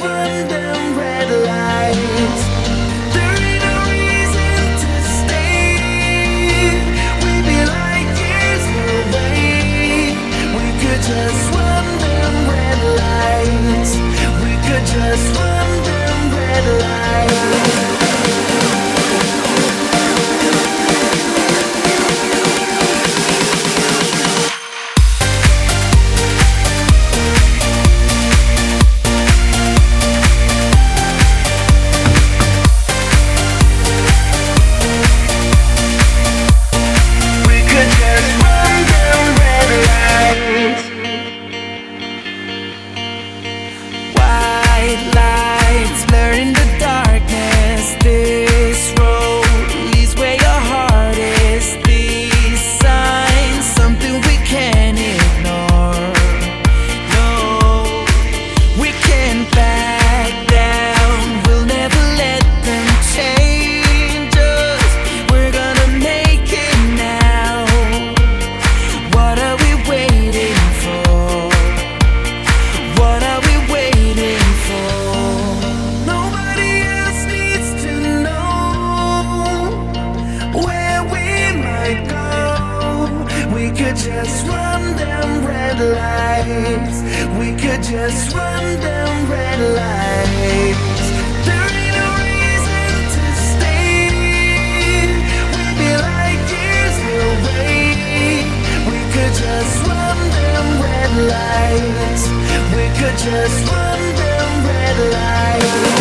run them red lights. There ain't no reason to stay. We'd be like years away. We could just run them red lights. We could just run them red lights. Lights blurring the darkness. This road leads where your heart is. These signs, something we can't ignore. No, we can't back down. We'll never let them change us. We're gonna make it now. What are we waiting for? What are we waiting for? Nobody else needs to know where we might go. We could just run them red lights. We could just run them red lights. There ain't no reason to stay. We'd be like years away. We could just run them red lights. We could just run them red lights.